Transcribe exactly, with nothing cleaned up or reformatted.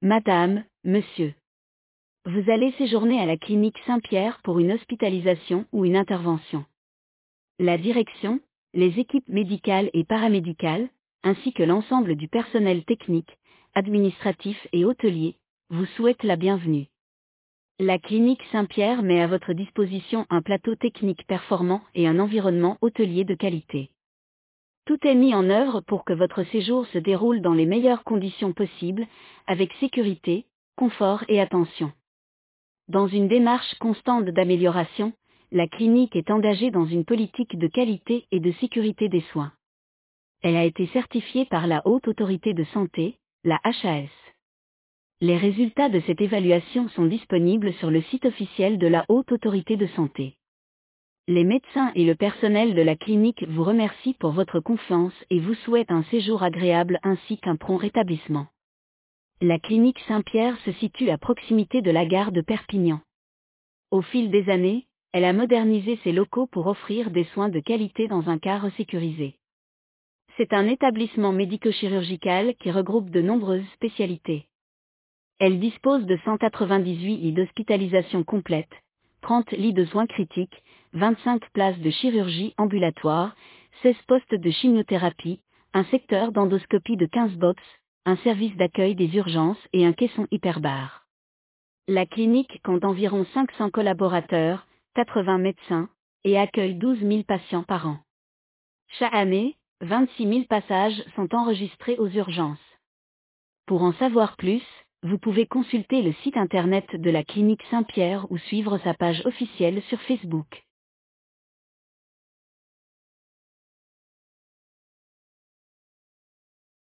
Madame, monsieur. Vous allez séjourner à la clinique Saint-Pierre pour une hospitalisation ou une intervention. La direction, les équipes médicales et paramédicales, ainsi que l'ensemble du personnel technique, administratif et hôtelier, vous souhaitent la bienvenue. La clinique Saint-Pierre met à votre disposition un plateau technique performant et un environnement hôtelier de qualité. Tout est mis en œuvre pour que votre séjour se déroule dans les meilleures conditions possibles, avec sécurité, confort et attention. Dans une démarche constante d'amélioration, la clinique est engagée dans une politique de qualité et de sécurité des soins. Elle a été certifiée par la Haute Autorité de Santé, la H A S. Les résultats de cette évaluation sont disponibles sur le site officiel de la Haute Autorité de Santé. Les médecins et le personnel de la clinique vous remercient pour votre confiance et vous souhaitent un séjour agréable ainsi qu'un prompt rétablissement. La clinique Saint-Pierre se situe à proximité de la gare de Perpignan. Au fil des années, elle a modernisé ses locaux pour offrir des soins de qualité dans un cadre sécurisé. C'est un établissement médico-chirurgical qui regroupe de nombreuses spécialités. Elle dispose de cent quatre-vingt-dix-huit lits d'hospitalisation complète, trente lits de soins critiques, vingt-cinq places de chirurgie ambulatoire, seize postes de chimiothérapie, un secteur d'endoscopie de quinze box, un service d'accueil des urgences et un caisson hyperbare. La clinique compte environ cinq cents collaborateurs, quatre-vingts médecins, et accueille douze mille patients par an. Chaque année, vingt-six mille passages sont enregistrés aux urgences. Pour en savoir plus, vous pouvez consulter le site internet de la clinique Saint-Pierre ou suivre sa page officielle sur Facebook.